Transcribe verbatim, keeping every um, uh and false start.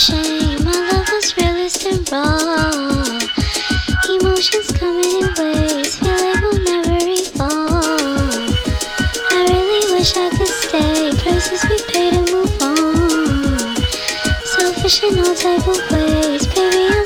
shame. My love was realist and raw. Emotions coming in waves, feel like we'll never evolve. I really wish I could stay, prices we pay to move on. Selfish in all type of ways, baby.